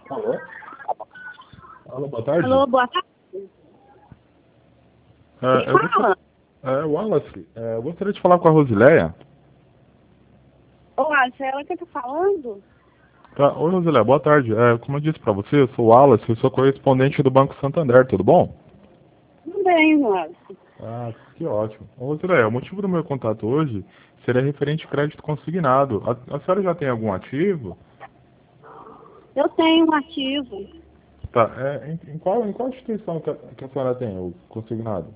Alô? Alô, boa tarde. Alô, boa tarde. Eu Fala. Wallace, eu gostaria de falar com a Rosileia. Olá, é ela que tá falando? Tá. Oi, Rosileia, boa tarde. Como eu disse para você, eu sou o Wallace, eu sou correspondente do Banco Santander, tudo bom? Tudo bem, Márcio. Ah, que ótimo. Ô, Rosileia, o motivo do meu contato hoje seria referente ao crédito consignado. A senhora já tem algum ativo? Eu tenho um ativo. Tá. Em qual instituição que a senhora tem o consignado?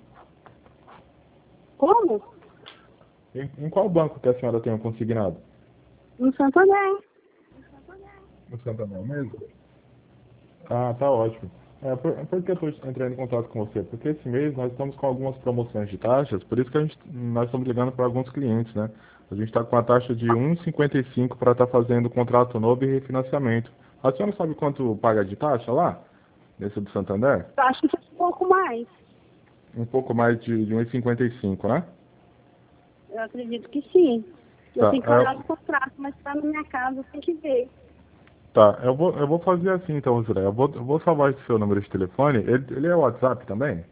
Como? Em qual banco que a senhora tem o consignado? No Santander. No Santander mesmo? Ah, tá ótimo. Por que eu estou entrando em contato com você? Porque esse mês nós estamos com algumas promoções de taxas, por isso que nós estamos ligando para alguns clientes, né? A gente está com a taxa de 1,55 para estar fazendo contrato novo e refinanciamento. A senhora sabe quanto paga de taxa lá, nesse do Santander? Eu acho que é um pouco mais. Um pouco mais de 1,55, né? Eu acredito que sim. Eu Tá, tenho que olhar no contrato, mas tá na minha casa, eu tenho que ver. tá. Eu vou fazer assim então, Zé. Eu vou salvar esse seu número de telefone. Ele é WhatsApp também?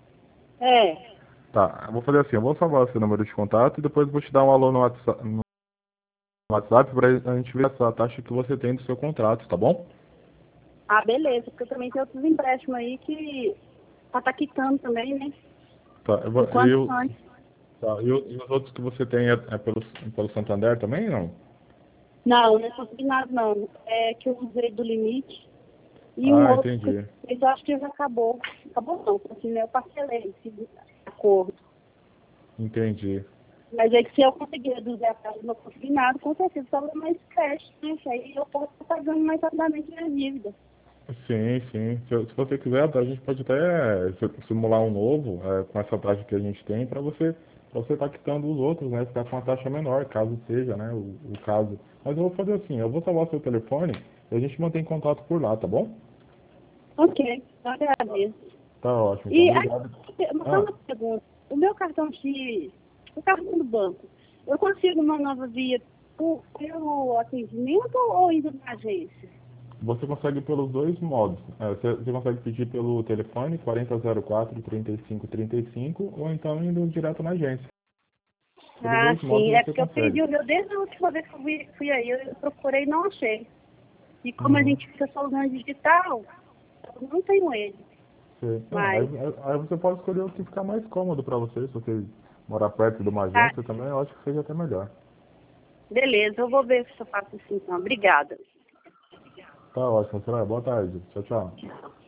É. Tá, eu vou fazer assim, eu vou salvar o seu número de contato e depois vou te dar um alô no WhatsApp para a gente ver essa taxa que você tem do seu contrato, tá bom? Ah, beleza, porque eu também tenho outros empréstimos aí que tá quitando também, né? Tá, Enquanto antes. tá, e os outros que você tem é pelo Santander também, não? Não, não é consignado não. É que eu usei do limite. E um Ah, outro que entendi, eu acho que já acabou. Acabou não, assim, eu parcelei esse acordo. entendi. Mas é que se eu conseguir reduzir a taxa do meu consignado, com certeza sobra mais cash, né? Que aí eu posso estar pagando mais rapidamente minha dívida. Sim, sim. Se você quiser, a gente pode até simular um novo com essa taxa que a gente tem para você estar quitando os outros, né? Ficar com uma taxa menor, caso seja, né? O caso. Mas eu vou fazer assim, eu vou salvar seu telefone e a gente mantém contato por lá, tá bom? Ok, eu agradeço. Tá ótimo, então E aí, obrigado. só Ah, uma pergunta. O meu cartão X, o cartão do banco, eu consigo uma nova via pelo atendimento ou indo na agência? você consegue pelos dois modos. Você consegue pedir pelo telefone 4004-3535 ou então indo direto na agência. Pelos Ah, dois modos sim. É você porque eu consegue. perdi o meu desde a última vez que eu fui aí. Eu procurei e não achei. E como a Uhum. gente fica só usando digital, eu não tenho ele. Sim. Mas, Aí você pode escolher o que ficar mais cômodo para você. Se você morar perto de uma ah, agência também, eu acho que seja até melhor. beleza, eu vou ver se eu faço isso então. Obrigada. Tá ótimo, Soraya. Boa tarde. Tchau, tchau.